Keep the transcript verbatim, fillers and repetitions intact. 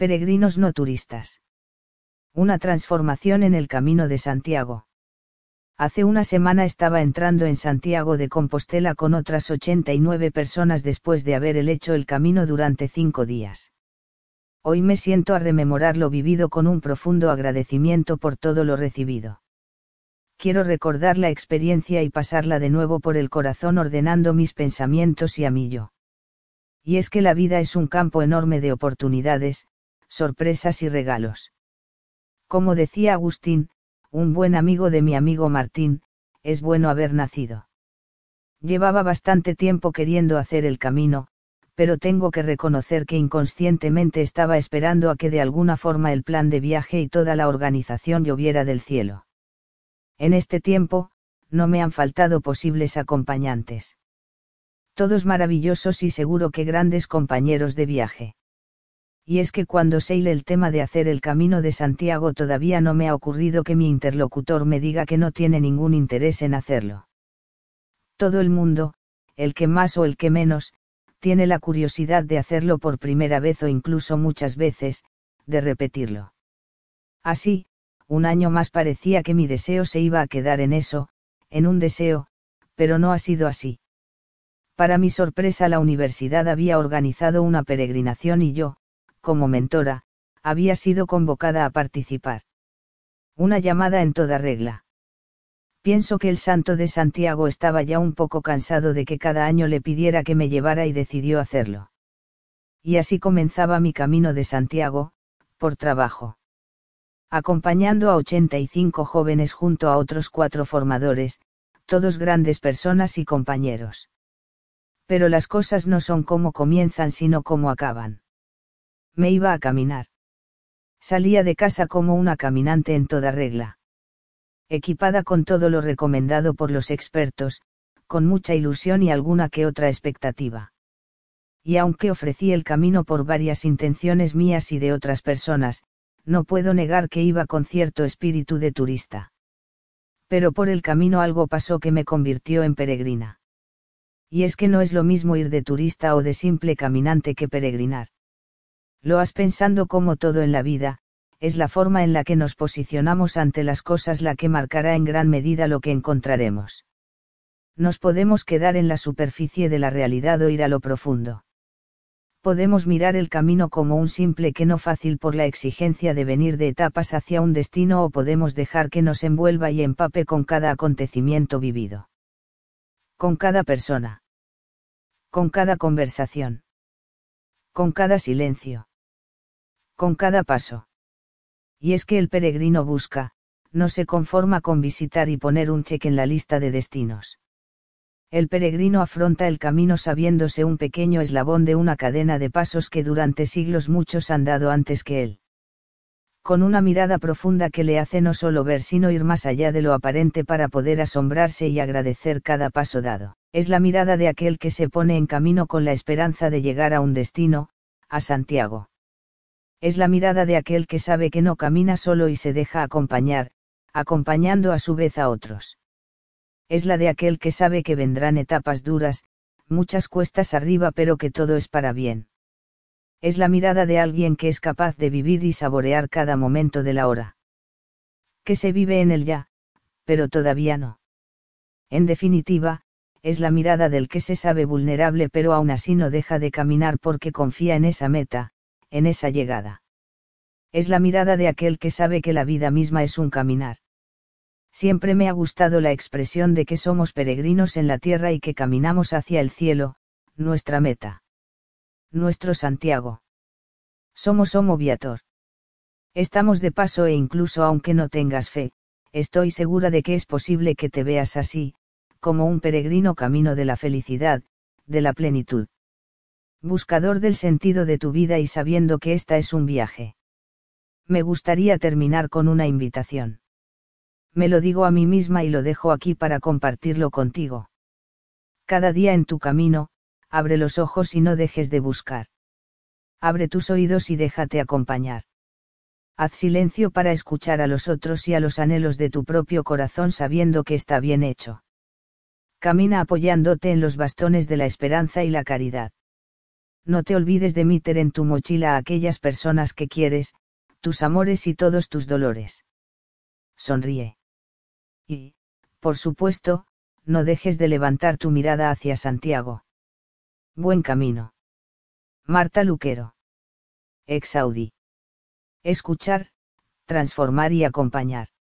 Peregrinos no turistas. Una transformación en el Camino de Santiago. Hace una semana estaba entrando en Santiago de Compostela con otras ochenta y nueve personas después de haber hecho el camino durante cinco días. Hoy me siento a rememorar lo vivido con un profundo agradecimiento por todo lo recibido. Quiero recordar la experiencia y pasarla de nuevo por el corazón ordenando mis pensamientos y a mí yo. Y es que la vida es un campo enorme de oportunidades, sorpresas y regalos. Como decía Agustín, un buen amigo de mi amigo Martín, es bueno haber nacido. Llevaba bastante tiempo queriendo hacer el camino, pero tengo que reconocer que inconscientemente estaba esperando a que de alguna forma el plan de viaje y toda la organización lloviera del cielo. En este tiempo, no me han faltado posibles acompañantes. Todos maravillosos y seguro que grandes compañeros de viaje. Y es que cuando se hile el tema de hacer el Camino de Santiago todavía no me ha ocurrido que mi interlocutor me diga que no tiene ningún interés en hacerlo. Todo el mundo, el que más o el que menos, tiene la curiosidad de hacerlo por primera vez o incluso muchas veces, de repetirlo. Así, un año más parecía que mi deseo se iba a quedar en eso, en un deseo, pero no ha sido así. Para mi sorpresa, la universidad había organizado una peregrinación y yo, como mentora, había sido convocada a participar. Una llamada en toda regla. Pienso que el santo de Santiago estaba ya un poco cansado de que cada año le pidiera que me llevara y decidió hacerlo. Y así comenzaba mi Camino de Santiago, por trabajo. Acompañando a ochenta y cinco jóvenes junto a otros cuatro formadores, todos grandes personas y compañeros. Pero las cosas no son como comienzan sino como acaban. Me iba a caminar. Salía de casa como una caminante en toda regla. Equipada con todo lo recomendado por los expertos, con mucha ilusión y alguna que otra expectativa. Y aunque ofrecí el camino por varias intenciones mías y de otras personas, no puedo negar que iba con cierto espíritu de turista. Pero por el camino algo pasó que me convirtió en peregrina. Y es que no es lo mismo ir de turista o de simple caminante que peregrinar. Lo has pensando como todo en la vida, es la forma en la que nos posicionamos ante las cosas la que marcará en gran medida lo que encontraremos. Nos podemos quedar en la superficie de la realidad o ir a lo profundo. Podemos mirar el camino como un simple que no fácil por la exigencia de venir de etapas hacia un destino o podemos dejar que nos envuelva y empape con cada acontecimiento vivido. Con cada persona. Con cada conversación. Con cada silencio. Con cada paso. Y es que el peregrino busca, no se conforma con visitar y poner un cheque en la lista de destinos. El peregrino afronta el camino sabiéndose un pequeño eslabón de una cadena de pasos que durante siglos muchos han dado antes que él. Con una mirada profunda que le hace no solo ver sino ir más allá de lo aparente para poder asombrarse y agradecer cada paso dado. Es la mirada de aquel que se pone en camino con la esperanza de llegar a un destino, a Santiago. Es la mirada de aquel que sabe que no camina solo y se deja acompañar, acompañando a su vez a otros. Es la de aquel que sabe que vendrán etapas duras, muchas cuestas arriba pero que todo es para bien. Es la mirada de alguien que es capaz de vivir y saborear cada momento de la hora. Que se vive en el ya, pero todavía no. En definitiva, es la mirada del que se sabe vulnerable pero aún así no deja de caminar porque confía en esa meta, en esa llegada. Es la mirada de aquel que sabe que la vida misma es un caminar. Siempre me ha gustado la expresión de que somos peregrinos en la tierra y que caminamos hacia el cielo, nuestra meta. Nuestro Santiago. Somos Homo Viator. Estamos de paso e incluso aunque no tengas fe, estoy segura de que es posible que te veas así, como un peregrino camino de la felicidad, de la plenitud. Buscador del sentido de tu vida y sabiendo que esta es un viaje. Me gustaría terminar con una invitación. Me lo digo a mí misma y lo dejo aquí para compartirlo contigo. Cada día en tu camino, abre los ojos y no dejes de buscar. Abre tus oídos y déjate acompañar. Haz silencio para escuchar a los otros y a los anhelos de tu propio corazón sabiendo que está bien hecho. Camina apoyándote en los bastones de la esperanza y la caridad. No te olvides de meter en tu mochila a aquellas personas que quieres, tus amores y todos tus dolores. Sonríe. Y, por supuesto, no dejes de levantar tu mirada hacia Santiago. Buen camino. Marta Luquero. Ex Audi. Escuchar, transformar y acompañar.